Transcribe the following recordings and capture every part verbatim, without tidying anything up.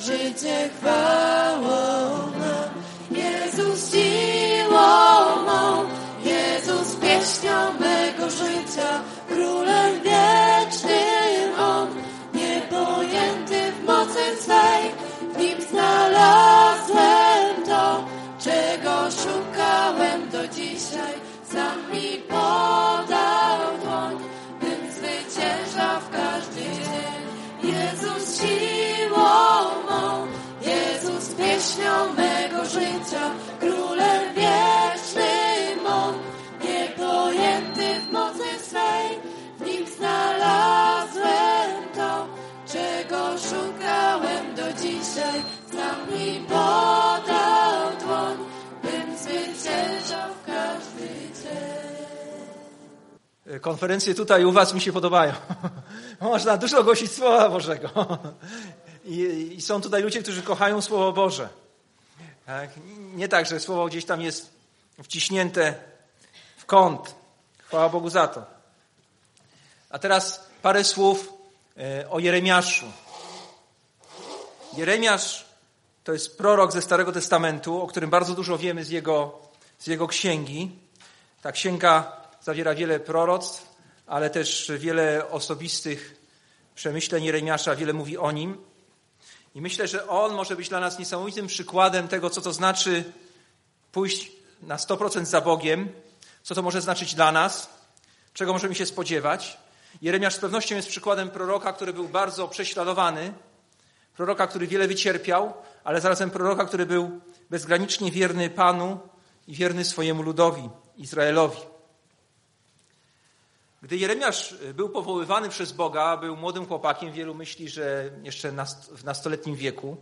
życie chwałą nam. Jezus siłą mą, Jezus pieśnią mego życia, królem wiecznym On, niepojęty w mocy swej, w Nim znalazłem to, czego szukałem do dzisiaj. Sam mi podał dłoń, bym zwyciężał w każdy dzień. Jezus siłą mą, Jezus pieśnią mego życia, królem wiecznym On, niepojęty w mocy swej, w Nim znalazłem to, czego szukałem do dzisiaj. Sam mi podał dłoń, bym zwyciężał w każdy dzień. Konferencje tutaj u was mi się podobają. Można dużo głosić Słowa Bożego. I, I są tutaj ludzie, którzy kochają Słowo Boże. Tak? Nie tak, że Słowo gdzieś tam jest wciśnięte w kąt. Chwała Bogu za to. A teraz parę słów o Jeremiaszu. Jeremiasz to jest prorok ze Starego Testamentu, o którym bardzo dużo wiemy z jego, z jego księgi. Ta księga zawiera wiele proroctw, ale też wiele osobistych przemyśleń Jeremiasza, wiele mówi o nim. I myślę, że on może być dla nas niesamowitym przykładem tego, co to znaczy pójść na sto procent za Bogiem, co to może znaczyć dla nas, czego możemy się spodziewać. Jeremiasz z pewnością jest przykładem proroka, który był bardzo prześladowany, proroka, który wiele wycierpiał, ale zarazem proroka, który był bezgranicznie wierny Panu i wierny swojemu ludowi, Izraelowi. Gdy Jeremiasz był powoływany przez Boga, był młodym chłopakiem, wielu myśli, że jeszcze w nastoletnim wieku.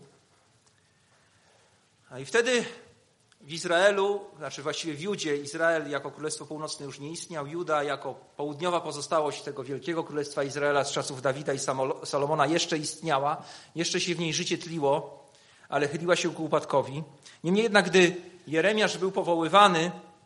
A i wtedy w Izraelu, znaczy właściwie w Judzie, Izrael jako Królestwo Północne już nie istniał, Juda jako południowa pozostałość tego wielkiego Królestwa Izraela z czasów Dawida i Salomona jeszcze istniała, jeszcze się w niej życie tliło, ale chyliła się ku upadkowi. Niemniej jednak, gdy Jeremiasz był powoływany,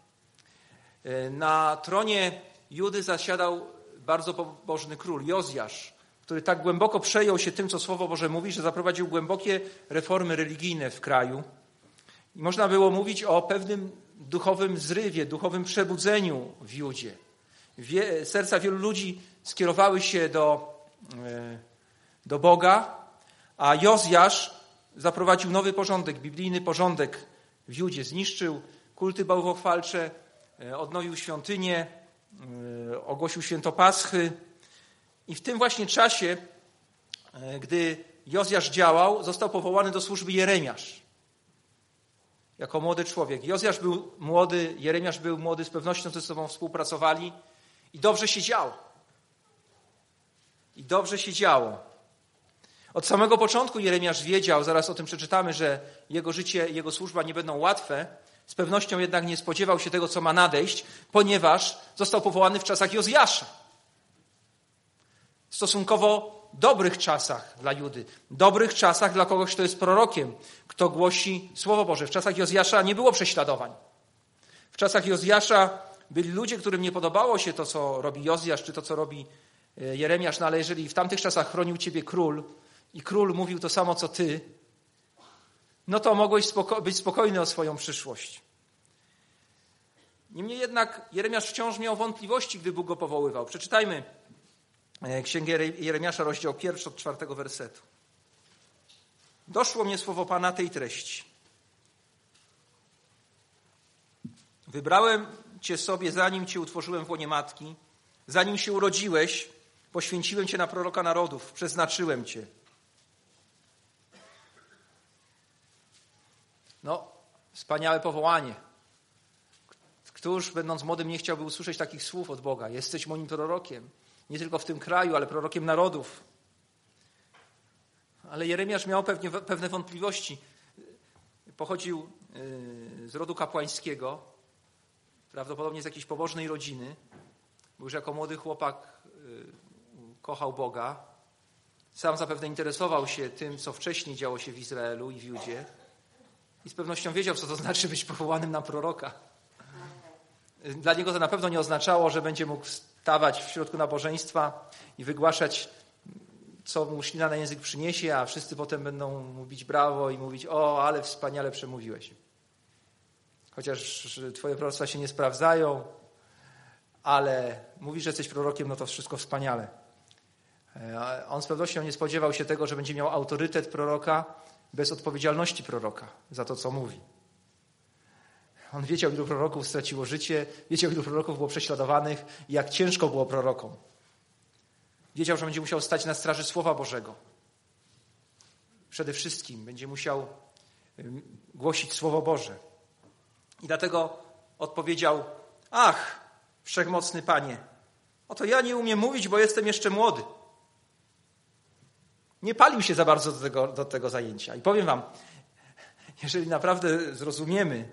na tronie Judy zasiadał bardzo pobożny król, Jozjasz, który tak głęboko przejął się tym, co Słowo Boże mówi, że zaprowadził głębokie reformy religijne w kraju. I można było mówić o pewnym duchowym zrywie, duchowym przebudzeniu w Judzie. Wie, serca wielu ludzi skierowały się do, do Boga, a Jozjasz zaprowadził nowy porządek, biblijny porządek w Judzie. Zniszczył kulty bałwochwalcze, odnowił świątynię, ogłosił święto Paschy. I w tym właśnie czasie, gdy Jozjasz działał, został powołany do służby Jeremiasz. Jako młody człowiek. Jozjasz był młody, Jeremiasz był młody, z pewnością ze sobą współpracowali i dobrze się działo. I dobrze się działo. Od samego początku Jeremiasz wiedział, zaraz o tym przeczytamy, że jego życie, jego służba nie będą łatwe. Z pewnością jednak nie spodziewał się tego, co ma nadejść, ponieważ został powołany w czasach Jozjasza. W stosunkowo dobrych czasach dla Judy. Dobrych czasach dla kogoś, kto jest prorokiem, kto głosi Słowo Boże. W czasach Jozjasza nie było prześladowań. W czasach Jozjasza byli ludzie, którym nie podobało się to, co robi Jozjasz, czy to, co robi Jeremiasz, no ale jeżeli w tamtych czasach chronił ciebie król i król mówił to samo, co ty, no to mogłeś spoko- być spokojny o swoją przyszłość. Niemniej jednak Jeremiasz wciąż miał wątpliwości, gdy Bóg go powoływał. Przeczytajmy Księgę Jeremiasza, rozdział pierwszy od czwartego wersetu. Doszło mnie słowo Pana tej treści. Wybrałem Cię sobie, zanim Cię utworzyłem w łonie matki, zanim się urodziłeś, poświęciłem Cię na proroka narodów, przeznaczyłem Cię. No, wspaniałe powołanie. Któż, będąc młodym, nie chciałby usłyszeć takich słów od Boga? Jesteś moim prorokiem. Nie tylko w tym kraju, ale prorokiem narodów. Ale Jeremiasz miał pewnie, pewne wątpliwości. Pochodził z rodu kapłańskiego, prawdopodobnie z jakiejś pobożnej rodziny. Bo już jako młody chłopak kochał Boga. Sam zapewne interesował się tym, co wcześniej działo się w Izraelu i w Judzie. I z pewnością wiedział, co to znaczy być powołanym na proroka. Dla niego to na pewno nie oznaczało, że będzie mógł stawać w środku nabożeństwa i wygłaszać co mu ślina na język przyniesie, a wszyscy potem będą mu bić brawo i mówić: o, ale wspaniale przemówiłeś. Chociaż twoje proroctwa się nie sprawdzają, ale mówisz, że jesteś prorokiem, no to wszystko wspaniale. On z pewnością nie spodziewał się tego, że będzie miał autorytet proroka bez odpowiedzialności proroka za to, co mówi. On wiedział, ilu proroków straciło życie, wiedział, ilu proroków było prześladowanych i jak ciężko było prorokom. Wiedział, że będzie musiał stać na straży Słowa Bożego. Przede wszystkim będzie musiał głosić Słowo Boże. I dlatego odpowiedział: ach, wszechmocny Panie, oto ja nie umiem mówić, bo jestem jeszcze młody. Nie palił się za bardzo do tego, do tego zajęcia. I powiem wam, jeżeli naprawdę zrozumiemy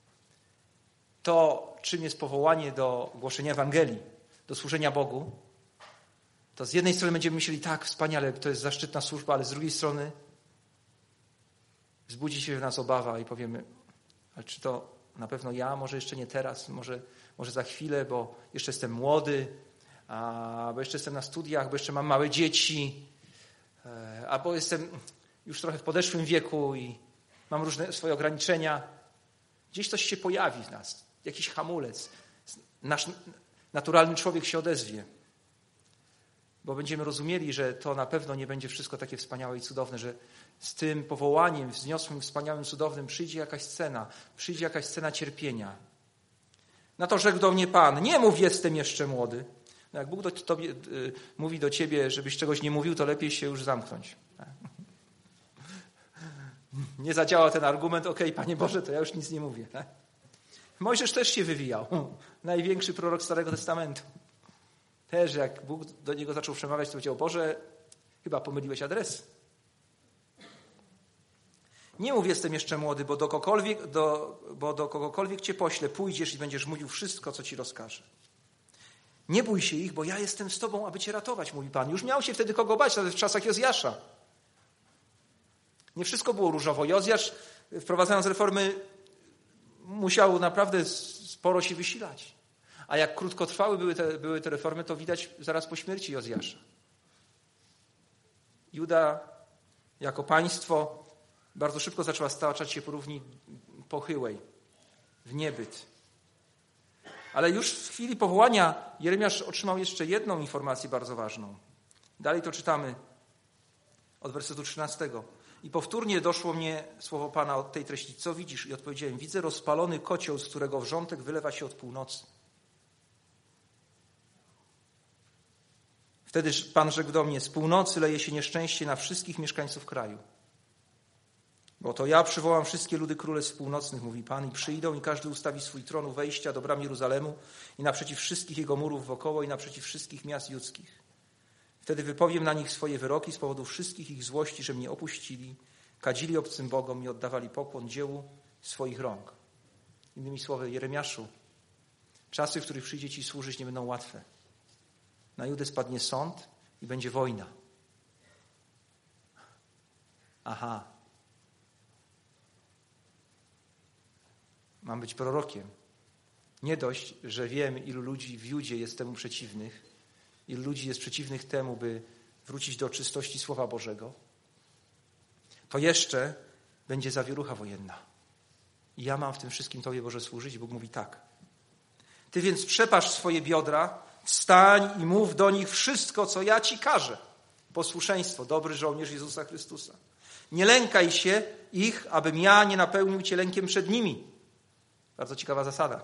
to, czym jest powołanie do głoszenia Ewangelii, do służenia Bogu, to z jednej strony będziemy myśleli: tak, wspaniale, to jest zaszczytna służba, ale z drugiej strony wzbudzi się w nas obawa i powiemy: ale czy to na pewno ja, może jeszcze nie teraz, może, może za chwilę, bo jeszcze jestem młody, a, bo jeszcze jestem na studiach, bo jeszcze mam małe dzieci, albo jestem już trochę w podeszłym wieku i mam różne swoje ograniczenia. Gdzieś coś się pojawi w nas, jakiś hamulec. Nasz naturalny człowiek się odezwie, bo będziemy rozumieli, że to na pewno nie będzie wszystko takie wspaniałe i cudowne, że z tym powołaniem wzniosłym, wspaniałym, cudownym przyjdzie jakaś scena, przyjdzie jakaś scena cierpienia. Na to rzekł do mnie Pan: nie mów, jestem jeszcze młody. No jak Bóg do tobie, y, mówi do ciebie, żebyś czegoś nie mówił, to lepiej się już zamknąć. Nie zadziała ten argument: okej, Panie Boże, to ja już nic nie mówię. Mojżesz też się wywijał. Największy prorok Starego Testamentu. Też jak Bóg do niego zaczął przemawiać, to powiedział: Boże, chyba pomyliłeś adres. Nie mów, jestem jeszcze młody, bo do kogokolwiek, do, bo do kogokolwiek cię poślę, pójdziesz i będziesz mówił wszystko, co ci rozkaże. Nie bój się ich, bo ja jestem z tobą, aby cię ratować, mówi Pan. Już miał się wtedy kogo bać, nawet w czasach Jozjasza. Nie wszystko było różowo. Jozjasz, wprowadzając reformy, musiał naprawdę sporo się wysilać. A jak krótkotrwałe były te, były te reformy, to widać zaraz po śmierci Jozjasza. Juda jako państwo bardzo szybko zaczęła staczać się po równi pochyłej, w niebyt. Ale już w chwili powołania Jeremiasz otrzymał jeszcze jedną informację bardzo ważną. Dalej to czytamy od wersetu trzynastego. I powtórnie doszło mnie słowo Pana od tej treści: co widzisz? I odpowiedziałem: widzę rozpalony kocioł, z którego wrzątek wylewa się od północy. Wtedy Pan rzekł do mnie: z północy leje się nieszczęście na wszystkich mieszkańców kraju. Bo to ja przywołam wszystkie ludy królestw północnych, mówi Pan, i przyjdą i każdy ustawi swój tron u wejścia do bram Jeruzalemu i naprzeciw wszystkich jego murów wokoło i naprzeciw wszystkich miast judzkich. Wtedy wypowiem na nich swoje wyroki z powodu wszystkich ich złości, że mnie opuścili, kadzili obcym bogom i oddawali pokłon dziełu swoich rąk. Innymi słowy, Jeremiaszu, czasy, w których przyjdzie ci służyć, nie będą łatwe. Na Judę spadnie sąd i będzie wojna. Aha. Mam być prorokiem. Nie dość, że wiem, ilu ludzi w Judzie jest temu przeciwnych, ilu ludzi jest przeciwnych temu, by wrócić do czystości Słowa Bożego, to jeszcze będzie zawierucha wojenna. I ja mam w tym wszystkim Tobie, Boże, służyć. I Bóg mówi tak: Ty więc przepasz swoje biodra, wstań i mów do nich wszystko, co ja Ci każę. Posłuszeństwo, dobry żołnierz Jezusa Chrystusa. Nie lękaj się ich, abym ja nie napełnił Cię lękiem przed nimi. Bardzo ciekawa zasada.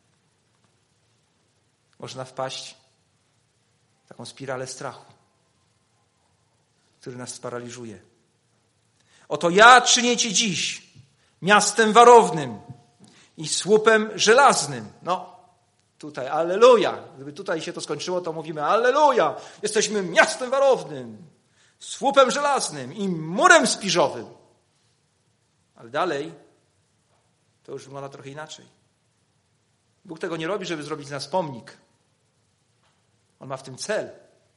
Można wpaść w taką spiralę strachu, który nas sparaliżuje. Oto ja czynię Cię dziś miastem warownym i słupem żelaznym. No, tutaj alleluja. Gdyby tutaj się to skończyło, to mówimy alleluja. Jesteśmy miastem warownym, słupem żelaznym i murem spiżowym. Ale dalej to już wygląda trochę inaczej. Bóg tego nie robi, żeby zrobić z nas pomnik. On ma w tym cel.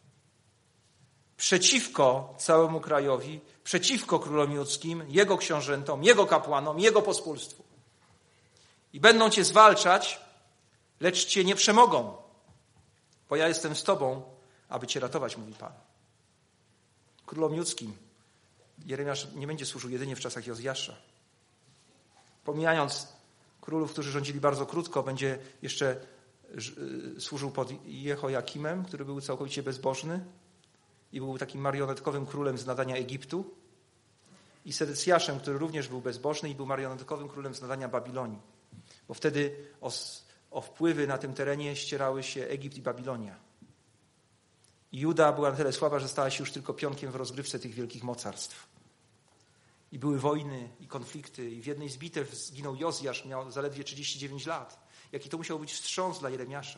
Przeciwko całemu krajowi, przeciwko królom judzkim, jego książętom, jego kapłanom, jego pospólstwu. I będą cię zwalczać, lecz cię nie przemogą, bo ja jestem z tobą, aby cię ratować, mówi Pan. królom judzkim Jeremiasz nie będzie służył jedynie w czasach Jozjasza. Pomijając królów, którzy rządzili bardzo krótko, będzie jeszcze służył pod Jehoiakimem, który był całkowicie bezbożny i był takim marionetkowym królem z nadania Egiptu, i Sedecjaszem, który również był bezbożny i był marionetkowym królem z nadania Babilonii. Bo wtedy o, o wpływy na tym terenie ścierały się Egipt i Babilonia. I Juda była na tyle słaba, że stała się już tylko pionkiem w rozgrywce tych wielkich mocarstw. I były wojny i konflikty. I w jednej z bitew zginął Jozjasz, miał zaledwie trzydzieści dziewięć lat. Jaki to musiał być wstrząs dla Jeremiasza.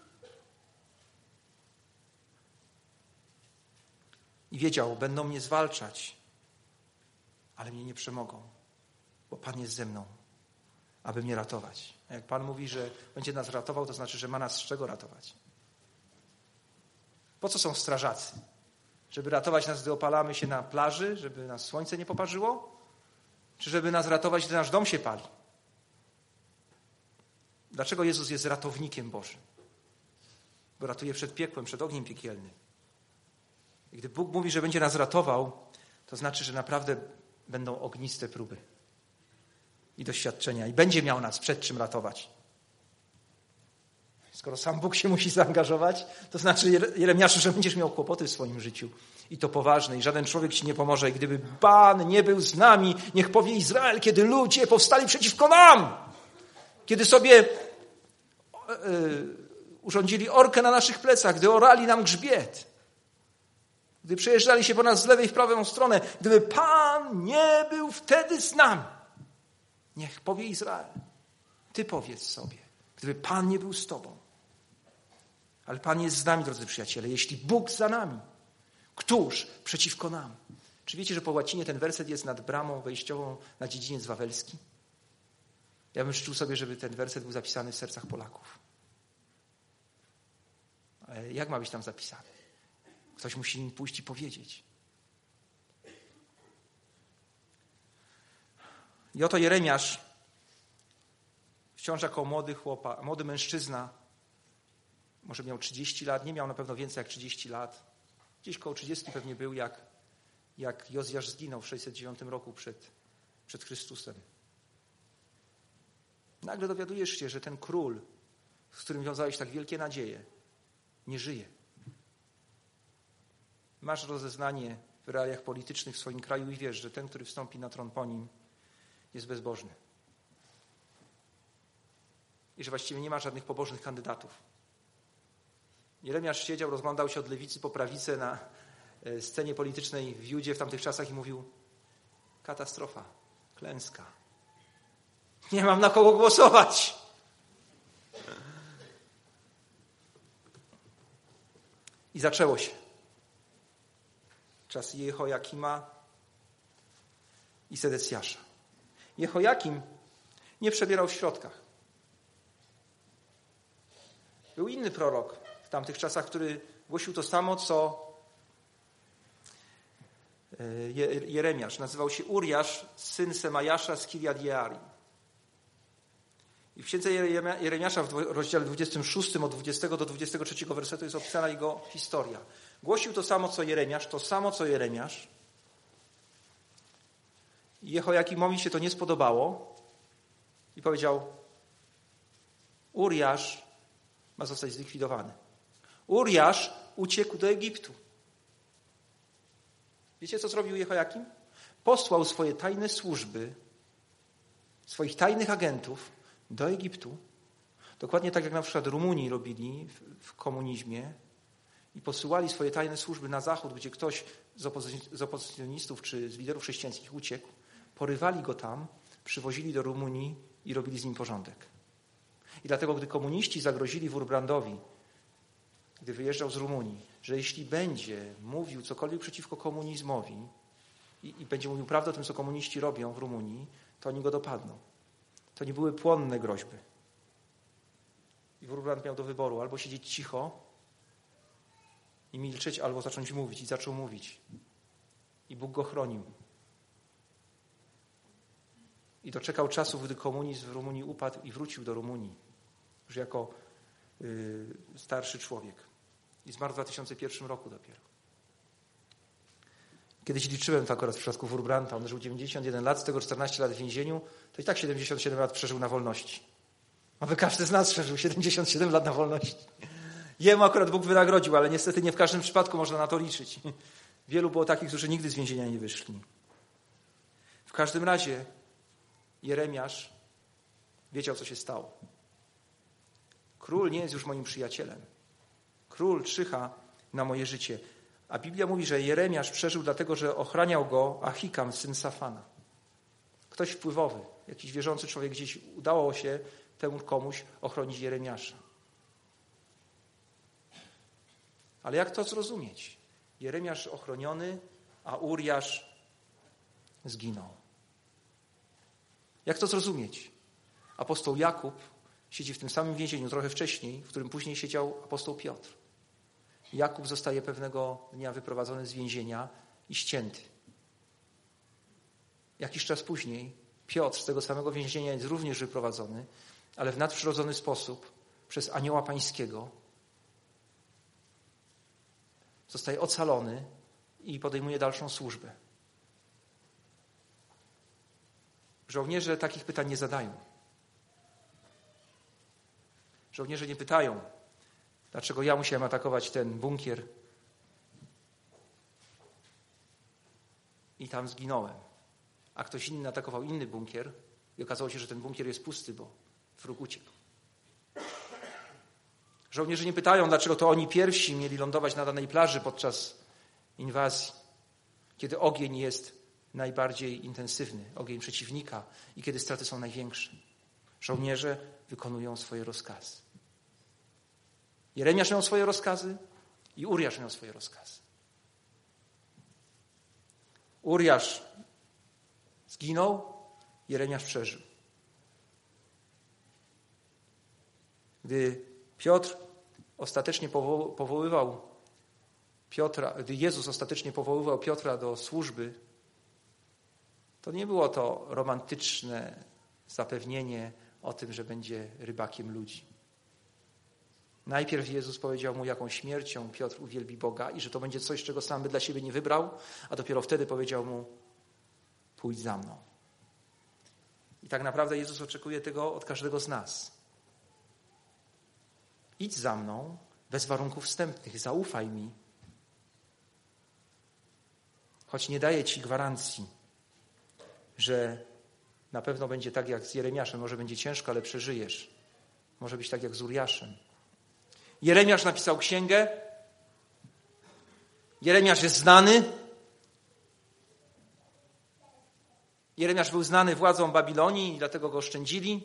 I wiedział, będą mnie zwalczać, ale mnie nie przemogą, bo Pan jest ze mną, aby mnie ratować. A jak Pan mówi, że będzie nas ratował, to znaczy, że ma nas z czego ratować. Po co są strażacy? Żeby ratować nas, gdy opalamy się na plaży, żeby nas słońce nie poparzyło? Czy żeby nas ratować, gdy nasz dom się pali? Dlaczego Jezus jest ratownikiem Bożym? Bo ratuje przed piekłem, przed ogniem piekielnym. I gdy Bóg mówi, że będzie nas ratował, to znaczy, że naprawdę będą ogniste próby i doświadczenia. I będzie miał nas przed czym ratować. Skoro sam Bóg się musi zaangażować, to znaczy, Jeremiaszu, że będziesz miał kłopoty w swoim życiu. I to poważne. I żaden człowiek ci nie pomoże. I gdyby Pan nie był z nami, niech powie Izrael, kiedy ludzie powstali przeciwko nam. Kiedy sobie yy, urządzili orkę na naszych plecach, gdy orali nam grzbiet. Gdy przejeżdżali się po nas z lewej w prawą stronę. Gdyby Pan nie był wtedy z nami. Niech powie Izrael. Ty powiedz sobie. Gdyby Pan nie był z tobą. Ale Pan jest z nami, drodzy przyjaciele. Jeśli Bóg za nami, któż przeciwko nam? Czy wiecie, że po łacinie ten werset jest nad bramą wejściową na dziedziniec wawelski? Ja bym życzył sobie, żeby ten werset był zapisany w sercach Polaków. Ale jak ma być tam zapisany? Ktoś musi im pójść i powiedzieć. I oto Jeremiasz, wciąż jako młody chłopak, młody mężczyzna, może miał trzydzieści lat, nie miał na pewno więcej jak trzydzieści lat. Gdzieś koło trzydziestu pewnie był, jak, jak Jozjasz zginął w sześćset dziewiątym roku przed, przed Chrystusem. Nagle dowiadujesz się, że ten król, z którym wiązałeś tak wielkie nadzieje, nie żyje. Masz rozeznanie w realiach politycznych w swoim kraju i wiesz, że ten, który wstąpi na tron po nim, jest bezbożny. I że właściwie nie ma żadnych pobożnych kandydatów. Jeremiasz siedział, rozglądał się od lewicy po prawicę na scenie politycznej w Judzie w tamtych czasach i mówił: katastrofa, klęska. Nie mam na kogo głosować. I zaczęło się. Czas Jehoiakima i Sedecjasza. Jehoiakim nie przebierał w środkach. Był inny prorok w tamtych czasach, który głosił to samo, co Jeremiasz. Nazywał się Uriasz, syn Semajasza z Kirjat Jearim. I w księdze Jeremiasza w rozdziale dwudziestym szóstym od dwudziestego do dwudziestego trzeciego wersetu jest opisana jego historia. Głosił to samo, co Jeremiasz, to samo, co Jeremiasz. Jehoiakimowi się to nie spodobało i powiedział: Uriasz ma zostać zlikwidowany. Uriasz uciekł do Egiptu. Wiecie, co zrobił Jehoiakim? Posłał swoje tajne służby, swoich tajnych agentów do Egiptu. Dokładnie tak, jak na przykład Rumuni robili w, w komunizmie i posyłali swoje tajne służby na zachód, gdzie ktoś z, opozy- z opozycjonistów czy z liderów chrześcijańskich uciekł. Porywali go tam, przywozili do Rumunii i robili z nim porządek. I dlatego, gdy komuniści zagrozili Wurmbrandowi, gdy wyjeżdżał z Rumunii, że jeśli będzie mówił cokolwiek przeciwko komunizmowi i, i będzie mówił prawdę o tym, co komuniści robią w Rumunii, to oni go dopadną. To nie były płonne groźby. I Wurmbrand miał do wyboru albo siedzieć cicho i milczeć, albo zacząć mówić. I zaczął mówić. I Bóg go chronił. I doczekał czasów, gdy komunizm w Rumunii upadł i wrócił do Rumunii. Już jako y, starszy człowiek. I zmarł w dwa tysiące pierwszym roku dopiero. Kiedyś liczyłem to akurat w przypadku Wurbrandta. On żył dziewięćdziesiąt jeden lat, z tego czternaście lat w więzieniu, to i tak siedemdziesiąt siedem lat przeżył na wolności. Aby każdy z nas przeżył siedemdziesiąt siedem lat na wolności. Jemu akurat Bóg wynagrodził, ale niestety nie w każdym przypadku można na to liczyć. Wielu było takich, którzy nigdy z więzienia nie wyszli. W każdym razie Jeremiasz wiedział, co się stało. Król nie jest już moim przyjacielem. Król czyha na moje życie. A Biblia mówi, że Jeremiasz przeżył dlatego, że ochraniał go Ahikam, syn Safana. Ktoś wpływowy, jakiś wierzący człowiek, gdzieś udało się temu komuś ochronić Jeremiasza. Ale jak to zrozumieć? Jeremiasz ochroniony, a Uriasz zginął. Jak to zrozumieć? Apostoł Jakub siedzi w tym samym więzieniu trochę wcześniej, w którym później siedział apostoł Piotr. Jakub zostaje pewnego dnia wyprowadzony z więzienia i ścięty. Jakiś czas później Piotr z tego samego więzienia jest również wyprowadzony, ale w nadprzyrodzony sposób przez anioła pańskiego zostaje ocalony i podejmuje dalszą służbę. Żołnierze takich pytań nie zadają. Żołnierze nie pytają, dlaczego ja musiałem atakować ten bunkier i tam zginąłem, a ktoś inny atakował inny bunkier i okazało się, że ten bunkier jest pusty, bo wróg uciekł. Żołnierze nie pytają, dlaczego to oni pierwsi mieli lądować na danej plaży podczas inwazji, kiedy ogień jest najbardziej intensywny, ogień przeciwnika i kiedy straty są największe. Żołnierze wykonują swoje rozkazy. Jeremiasz miał swoje rozkazy i Uriasz miał swoje rozkazy. Uriasz zginął, Jeremiasz przeżył. Gdy Piotr ostatecznie powo- powoływał Piotra, gdy Jezus ostatecznie powoływał Piotra do służby, to nie było to romantyczne zapewnienie o tym, że będzie rybakiem ludzi. Najpierw Jezus powiedział mu, jaką śmiercią Piotr uwielbi Boga i że to będzie coś, czego sam by dla siebie nie wybrał, a dopiero wtedy powiedział mu, pójdź za mną. I tak naprawdę Jezus oczekuje tego od każdego z nas. Idź za mną bez warunków wstępnych, zaufaj mi. Choć nie daję ci gwarancji, że na pewno będzie tak jak z Jeremiaszem, może będzie ciężko, ale przeżyjesz. Może być tak jak z Uriaszem. Jeremiasz napisał księgę. Jeremiasz jest znany. Jeremiasz był znany władzą Babilonii i dlatego go oszczędzili.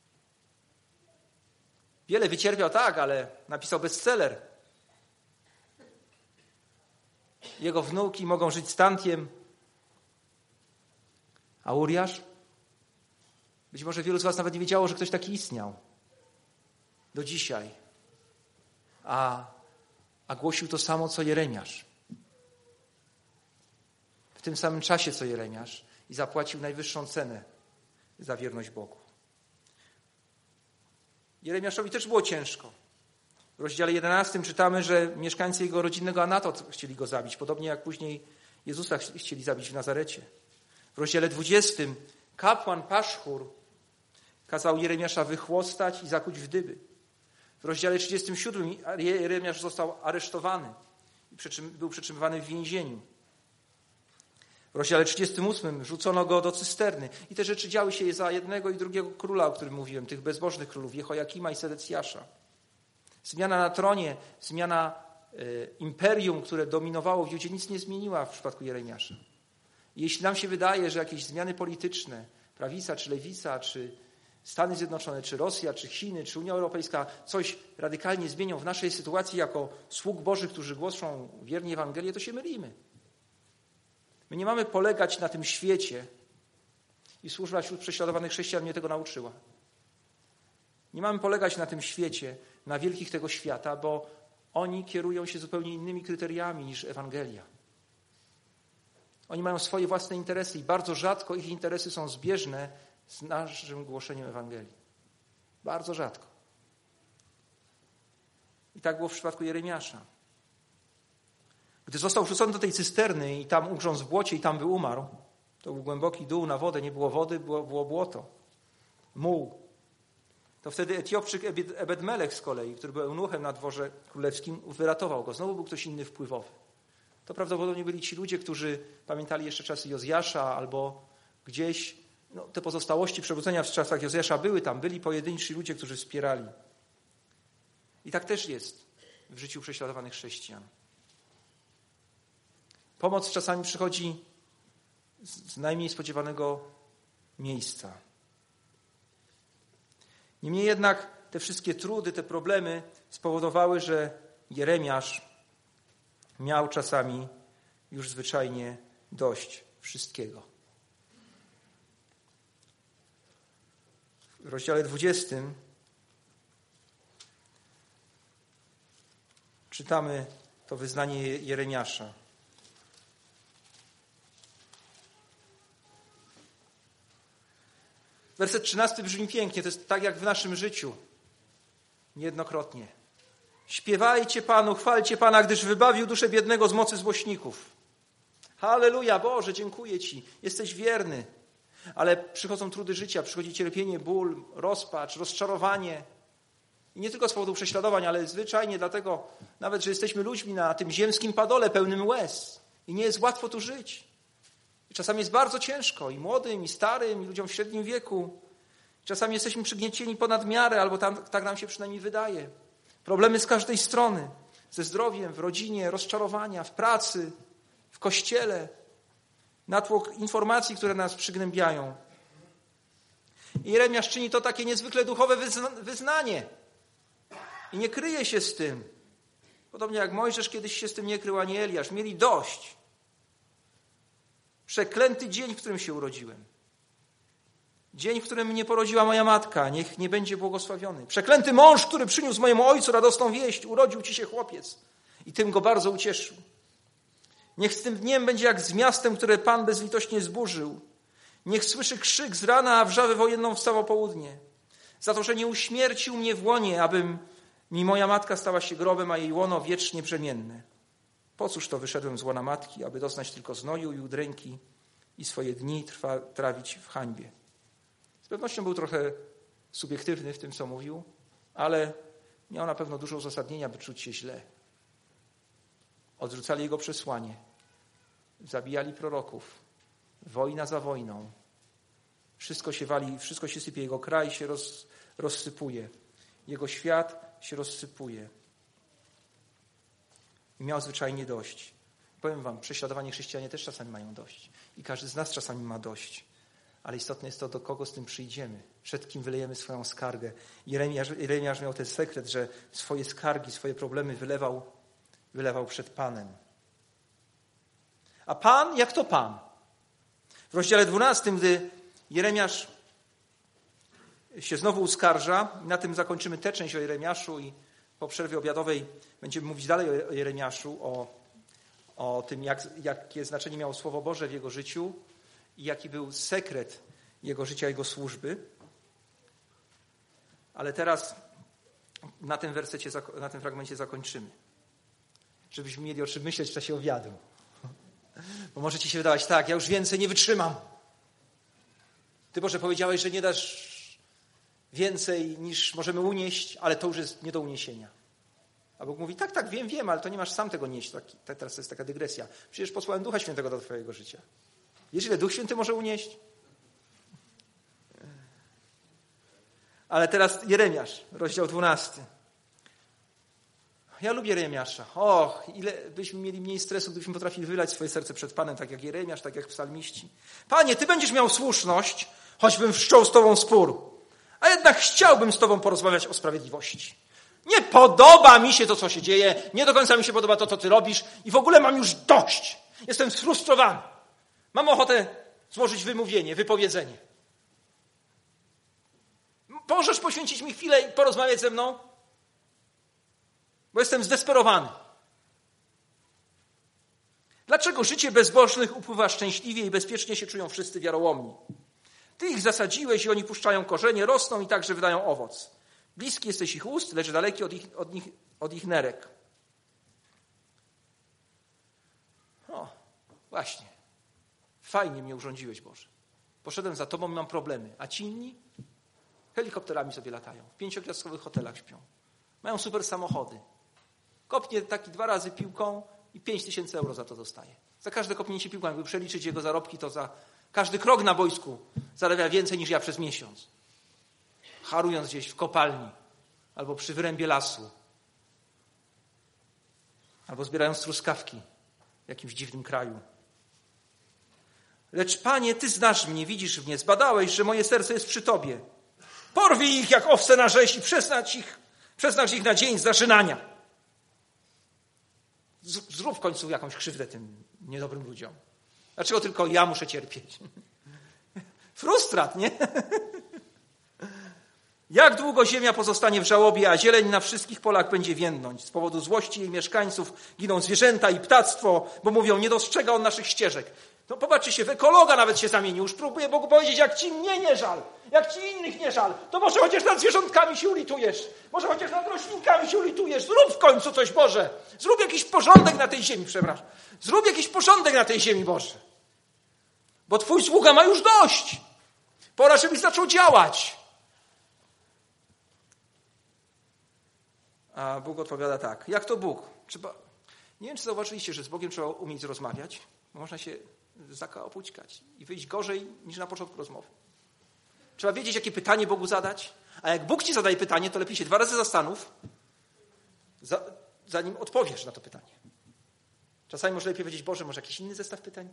Wiele wycierpiał, tak, ale napisał bestseller. Jego wnuki mogą żyć stantiem. A Uriasz? Być może wielu z was nawet nie wiedziało, że ktoś taki istniał. Do dzisiaj. A, a głosił to samo, co Jeremiasz. W tym samym czasie, co Jeremiasz. I zapłacił najwyższą cenę za wierność Bogu. Jeremiaszowi też było ciężko. W rozdziale jedenastym czytamy, że mieszkańcy jego rodzinnego Anatot chcieli go zabić, podobnie jak później Jezusa chcieli zabić w Nazarecie. W rozdziale dwudziestym kapłan Paszchur kazał Jeremiasza wychłostać i zakuć w dyby. W rozdziale trzydziestym siódmym Jeremiasz został aresztowany i był przetrzymywany w więzieniu. W rozdziale trzydziestym ósmym rzucono go do cysterny. I te rzeczy działy się za jednego i drugiego króla, o którym mówiłem, tych bezbożnych królów, Jehoiakima i Sedecjasza. Zmiana na tronie, zmiana y, imperium, które dominowało w Judzie, nic nie zmieniła w przypadku Jeremiasza. I jeśli nam się wydaje, że jakieś zmiany polityczne, prawica czy lewica, czy Stany Zjednoczone, czy Rosja, czy Chiny, czy Unia Europejska coś radykalnie zmienią w naszej sytuacji jako sług Bożych, którzy głoszą wiernie Ewangelię, to się mylimy. My nie mamy polegać na tym świecie i służba wśród prześladowanych chrześcijan mnie tego nauczyła. Nie mamy polegać na tym świecie, na wielkich tego świata, bo oni kierują się zupełnie innymi kryteriami niż Ewangelia. Oni mają swoje własne interesy i bardzo rzadko ich interesy są zbieżne z naszym głoszeniem Ewangelii. Bardzo rzadko. I tak było w przypadku Jeremiasza. Gdy został wrzucony do tej cysterny i tam ugrzązł w błocie i tam by umarł, to był głęboki dół na wodę, nie było wody, było, było błoto, muł. To wtedy Etiopczyk Ebed-Melech z kolei, który był eunuchem na dworze królewskim, wyratował go. Znowu był ktoś inny wpływowy. To prawdopodobnie byli ci ludzie, którzy pamiętali jeszcze czasy Jozjasza albo gdzieś, no, te pozostałości przewrócenia w czasach Jozjasza były tam, byli pojedynczy ludzie, którzy wspierali. I tak też jest w życiu prześladowanych chrześcijan. Pomoc czasami przychodzi z najmniej spodziewanego miejsca. Niemniej jednak te wszystkie trudy, te problemy spowodowały, że Jeremiasz miał czasami już zwyczajnie dość wszystkiego. W rozdziale dwudziestym czytamy to wyznanie Jeremiasza. Werset trzynasty brzmi pięknie, to jest tak jak w naszym życiu. Niejednokrotnie. Śpiewajcie Panu, chwalcie Pana, gdyż wybawił duszę biednego z mocy złośników. Halleluja, Boże, dziękuję Ci, jesteś wierny. Ale przychodzą trudy życia, przychodzi cierpienie, ból, rozpacz, rozczarowanie. I nie tylko z powodu prześladowań, ale zwyczajnie dlatego, nawet że jesteśmy ludźmi na tym ziemskim padole pełnym łez. I nie jest łatwo tu żyć. I czasami jest bardzo ciężko i młodym, i starym, i ludziom w średnim wieku. Czasami jesteśmy przygniecieni ponad miarę, albo tam, tak nam się przynajmniej wydaje. Problemy z każdej strony. Ze zdrowiem, w rodzinie, rozczarowania, w pracy, w kościele. Natłok informacji, które nas przygnębiają. I Jeremiasz czyni to takie niezwykle duchowe wyznanie. I nie kryje się z tym. Podobnie jak Mojżesz kiedyś się z tym nie krył, ani Eliasz. Mieli dość. Przeklęty dzień, w którym się urodziłem. Dzień, w którym mnie porodziła moja matka. Niech nie będzie błogosławiony. Przeklęty mąż, który przyniósł mojemu ojcu radosną wieść. Urodził ci się chłopiec. I tym go bardzo ucieszył. Niech z tym dniem będzie jak z miastem, które Pan bezlitośnie zburzył. Niech słyszy krzyk z rana, a wrzawę wojenną w samo południe. Za to, że nie uśmiercił mnie w łonie, abym mi moja matka stała się grobem, a jej łono wiecznie brzemienne. Po cóż to wyszedłem z łona matki, aby doznać tylko znoju i udręki i swoje dni trwa, trawić w hańbie. Z pewnością był trochę subiektywny w tym, co mówił, ale miał na pewno dużo uzasadnienia, by czuć się źle. Odrzucali jego przesłanie. Zabijali proroków. Wojna za wojną. Wszystko się wali, wszystko się sypie. Jego kraj się roz, rozsypuje. Jego świat się rozsypuje. I miał zwyczajnie dość. Powiem wam, prześladowani chrześcijanie też czasami mają dość. I każdy z nas czasami ma dość. Ale istotne jest to, do kogo z tym przyjdziemy. Przed kim wylejemy swoją skargę. Jeremiasz, Jeremiasz miał ten sekret, że swoje skargi, swoje problemy wylewał, wylewał przed Panem. A Pan, jak to Pan? W rozdziale dwunastym, gdy Jeremiasz się znowu uskarża, na tym zakończymy tę część o Jeremiaszu i po przerwie obiadowej będziemy mówić dalej o Jeremiaszu, o, o tym, jak, jakie znaczenie miało Słowo Boże w jego życiu i jaki był sekret jego życia, jego służby. Ale teraz na tym wersecie, na tym fragmencie zakończymy. Żebyśmy mieli o czym myśleć w czasie obiadu. Bo może ci się wydawać, tak, ja już więcej nie wytrzymam. Ty, Boże, powiedziałeś, że nie dasz więcej niż możemy unieść, ale to już jest nie do uniesienia. A Bóg mówi, tak, tak, wiem, wiem, ale to nie masz sam tego nieść. Tak, teraz to jest taka dygresja. Przecież posłałem Ducha Świętego do twojego życia. Wiesz, ile Duch Święty może unieść? Ale teraz Jeremiasz, rozdział dwunasty. Ja lubię Jeremiasza. Och, ile byśmy mieli mniej stresu, gdybyśmy potrafili wylać swoje serce przed Panem, tak jak Jeremiasz, tak jak psalmiści. Panie, Ty będziesz miał słuszność, choćbym wszczął z Tobą spór. A jednak chciałbym z Tobą porozmawiać o sprawiedliwości. Nie podoba mi się to, co się dzieje. Nie do końca mi się podoba to, co Ty robisz. I w ogóle mam już dość. Jestem sfrustrowany. Mam ochotę złożyć wymówienie, wypowiedzenie. Możesz poświęcić mi chwilę i porozmawiać ze mną? Bo jestem zdesperowany. Dlaczego życie bezbożnych upływa szczęśliwie i bezpiecznie się czują wszyscy wiarołomni? Ty ich zasadziłeś i oni puszczają korzenie, rosną i także wydają owoc. Bliski jesteś ich ust, lecz daleki od ich, od nich, od ich nerek. Właśnie. Fajnie mnie urządziłeś, Boże. Poszedłem za Tobą i mam problemy. A ci inni? Helikopterami sobie latają. W pięciogwiazdkowych hotelach śpią. Mają super samochody. Kopnie taki dwa razy piłką i pięć tysięcy euro za to dostaje. Za każde kopnięcie piłką, jakby przeliczyć jego zarobki, to za każdy krok na boisku zarabia więcej niż ja przez miesiąc. Harując gdzieś w kopalni albo przy wyrębie lasu. Albo zbierając truskawki w jakimś dziwnym kraju. Lecz Panie, Ty znasz mnie, widzisz mnie, zbadałeś, że moje serce jest przy Tobie. Porwij ich jak owce na rzeź i przeznacz ich, przeznacz ich na dzień zażynania. Zrób w końcu jakąś krzywdę tym niedobrym ludziom. Dlaczego tylko ja muszę cierpieć? Frustrat, nie? Jak długo ziemia pozostanie w żałobie, a zieleń na wszystkich polach będzie więdnąć. Z powodu złości jej mieszkańców giną zwierzęta i ptactwo, bo mówią, nie dostrzega on naszych ścieżek. No popatrzcie się, w ekologa nawet się zamienił. Już próbuje Bogu powiedzieć, jak ci mnie nie żal, jak ci innych nie żal, to może chociaż nad zwierzątkami się ulitujesz, może chociaż nad roślinkami się ulitujesz. Zrób w końcu coś, Boże. Zrób jakiś porządek na tej ziemi, przepraszam. Zrób jakiś porządek na tej ziemi, Boże. Bo Twój sługa ma już dość. Pora, żebyś zaczął działać. A Bóg odpowiada tak. Jak to Bóg? Trzeba... Nie wiem, czy zauważyliście, że z Bogiem trzeba umieć rozmawiać. Można się zakaopućkać i wyjść gorzej niż na początku rozmowy. Trzeba wiedzieć, jakie pytanie Bogu zadać. A jak Bóg ci zadaje pytanie, to lepiej się dwa razy zastanów, za, zanim odpowiesz na to pytanie. Czasami może lepiej powiedzieć, Boże, może jakiś inny zestaw pytań?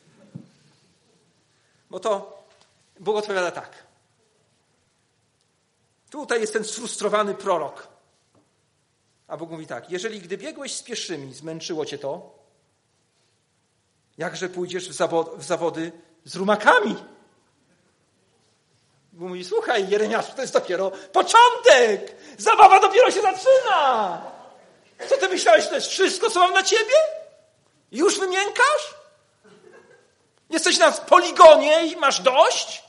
Bo to Bóg odpowiada tak. Tutaj jest ten sfrustrowany prorok. A Bóg mówi tak. Jeżeli gdy biegłeś z pieszymi, zmęczyło cię to, jakże pójdziesz w, zawod, w zawody z rumakami? Bóg mówi, słuchaj, Jeremiaszu, to jest dopiero początek. Zabawa dopiero się zaczyna. Co ty myślałeś, to jest wszystko, co mam dla ciebie? I już wymiękasz? Jesteś na poligonie i masz dość?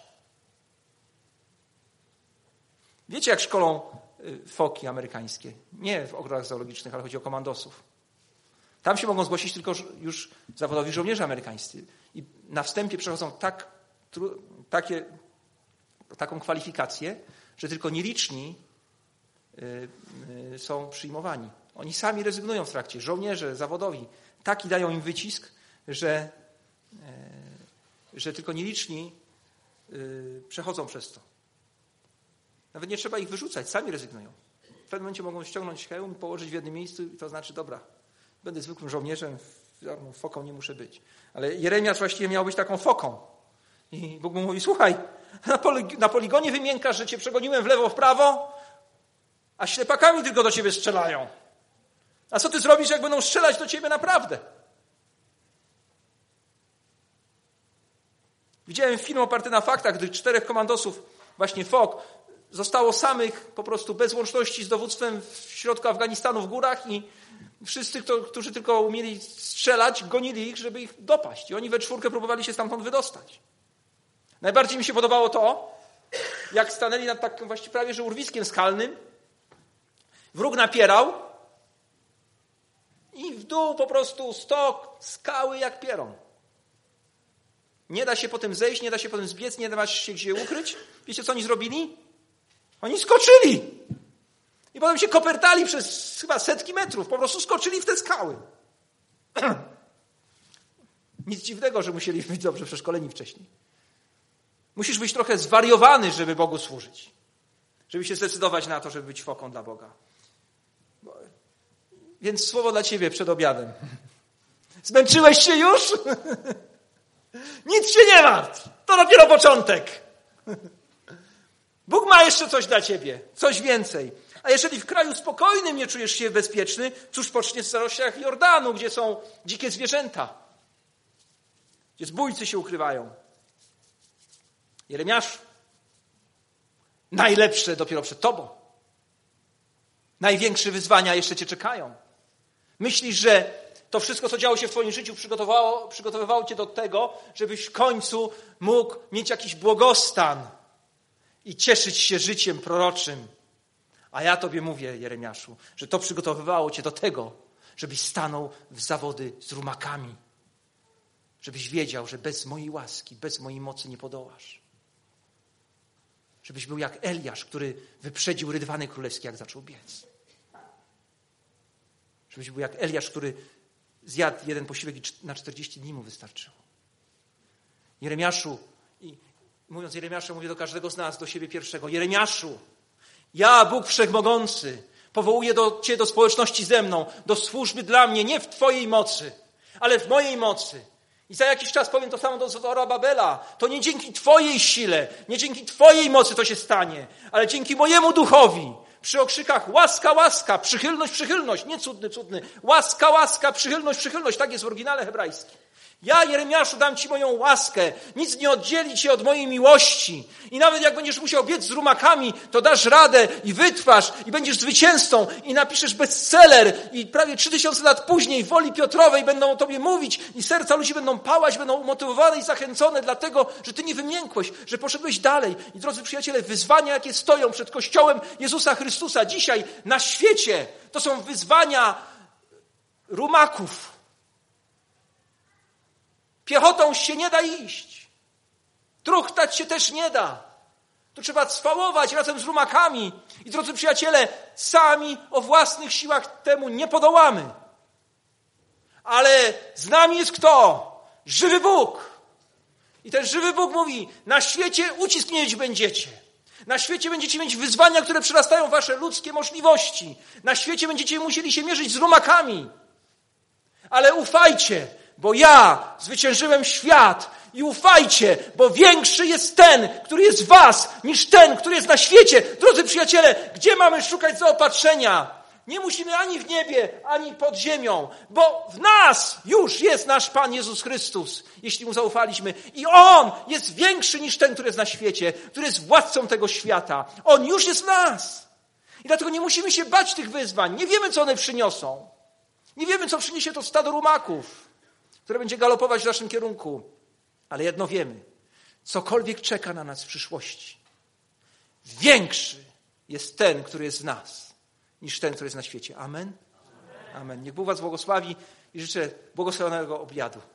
Wiecie, jak szkolą foki amerykańskie? Nie w ogrodach zoologicznych, ale chodzi o komandosów. Tam się mogą zgłosić tylko już zawodowi żołnierze amerykańscy. I na wstępie przechodzą tak, tru, takie, taką kwalifikację, że tylko nieliczni y, y, są przyjmowani. Oni sami rezygnują w trakcie. Żołnierze zawodowi taki dają im wycisk, że, y, że tylko nieliczni y, przechodzą przez to. Nawet nie trzeba ich wyrzucać, sami rezygnują. W pewnym momencie mogą ściągnąć hełm i położyć w jednym miejscu i to znaczy, dobra, będę zwykłym żołnierzem, foką nie muszę być. Ale Jeremiasz właściwie miał być taką foką. I Bóg mu mówi, słuchaj, na, poli- na poligonie wymiękasz, że cię przegoniłem w lewo, w prawo, a ślepakami tylko do ciebie strzelają. A co ty zrobisz, jak będą strzelać do ciebie naprawdę? Widziałem film oparty na faktach, gdy czterech komandosów, właśnie fok, zostało samych po prostu bez łączności z dowództwem w środku Afganistanu w górach i wszyscy, kto, którzy tylko umieli strzelać, gonili ich, żeby ich dopaść. I oni we czwórkę próbowali się stamtąd wydostać. Najbardziej mi się podobało to, jak stanęli nad takim właściwie prawie że urwiskiem skalnym. Wróg napierał i w dół po prostu stok skały jak pieron. Nie da się potem zejść, nie da się potem zbiec, nie da się gdzie ukryć. Wiecie, co oni zrobili? Oni skoczyli. I potem się kopertali przez chyba setki metrów. Po prostu skoczyli w te skały. Nic dziwnego, że musieli być dobrze przeszkoleni wcześniej. Musisz być trochę zwariowany, żeby Bogu służyć. Żeby się zdecydować na to, żeby być foką dla Boga. Więc słowo dla ciebie przed obiadem. Zmęczyłeś się już? Nic się nie martw. To dopiero początek. Bóg ma jeszcze coś dla ciebie. Coś więcej. A jeżeli w kraju spokojnym nie czujesz się bezpieczny, cóż poczniesz w zaroślach Jordanu, gdzie są dzikie zwierzęta? Gdzie zbójcy się ukrywają? Jeremiasz, najlepsze dopiero przed tobą. Największe wyzwania jeszcze cię czekają. Myślisz, że to wszystko, co działo się w twoim życiu, przygotowało, przygotowywało cię do tego, żebyś w końcu mógł mieć jakiś błogostan i cieszyć się życiem proroczym. A ja tobie mówię, Jeremiaszu, że to przygotowywało cię do tego, żebyś stanął w zawody z rumakami. Żebyś wiedział, że bez mojej łaski, bez mojej mocy nie podołasz. Żebyś był jak Eliasz, który wyprzedził rydwany królewskie, jak zaczął biec. Żebyś był jak Eliasz, który zjadł jeden posiłek i na czterdzieści dni mu wystarczyło. Jeremiaszu, i mówiąc Jeremiaszu, mówię do każdego z nas, do siebie pierwszego. Jeremiaszu, ja, Bóg Wszechmogący, powołuję do Cię do społeczności ze mną, do służby dla mnie, nie w Twojej mocy, ale w mojej mocy. I za jakiś czas powiem to samo do Zorobabela. To nie dzięki Twojej sile, nie dzięki Twojej mocy to się stanie, ale dzięki mojemu duchowi. Przy okrzykach łaska, łaska, przychylność, przychylność, nie cudny, cudny. Łaska, łaska, przychylność, przychylność. Tak jest w oryginale hebrajskim. Ja, Jeremiaszu, dam Ci moją łaskę. Nic nie oddzieli Cię od mojej miłości. I nawet jak będziesz musiał biec z rumakami, to dasz radę i wytrwasz i będziesz zwycięzcą i napiszesz bestseller i prawie trzy tysiące lat później w Woli Piotrowej będą o Tobie mówić i serca ludzi będą pałać, będą umotywowane i zachęcone dlatego, że Ty nie wymiękłeś, że poszedłeś dalej. I drodzy przyjaciele, wyzwania, jakie stoją przed Kościołem Jezusa Chrystusa dzisiaj na świecie, to są wyzwania rumaków. Piechotą się nie da iść. Truchtać się też nie da. Tu trzeba cwałować razem z rumakami. I drodzy przyjaciele, sami o własnych siłach temu nie podołamy. Ale z nami jest kto? Żywy Bóg. I ten żywy Bóg mówi, na świecie ucisk mieć będziecie. Na świecie będziecie mieć wyzwania, które przerastają wasze ludzkie możliwości. Na świecie będziecie musieli się mierzyć z rumakami. Ale ufajcie, bo ja zwyciężyłem świat i ufajcie, bo większy jest ten, który jest w was, niż ten, który jest na świecie. Drodzy przyjaciele, gdzie mamy szukać zaopatrzenia? Nie musimy ani w niebie, ani pod ziemią, bo w nas już jest nasz Pan Jezus Chrystus, jeśli Mu zaufaliśmy. I On jest większy niż ten, który jest na świecie, który jest władcą tego świata. On już jest w nas. I dlatego nie musimy się bać tych wyzwań. Nie wiemy, co one przyniosą. Nie wiemy, co przyniesie to stado rumaków, które będzie galopować w naszym kierunku. Ale jedno wiemy. Cokolwiek czeka na nas w przyszłości, większy jest ten, który jest w nas, niż ten, który jest na świecie. Amen? Amen. Niech Bóg was błogosławi i życzę błogosławionego obiadu.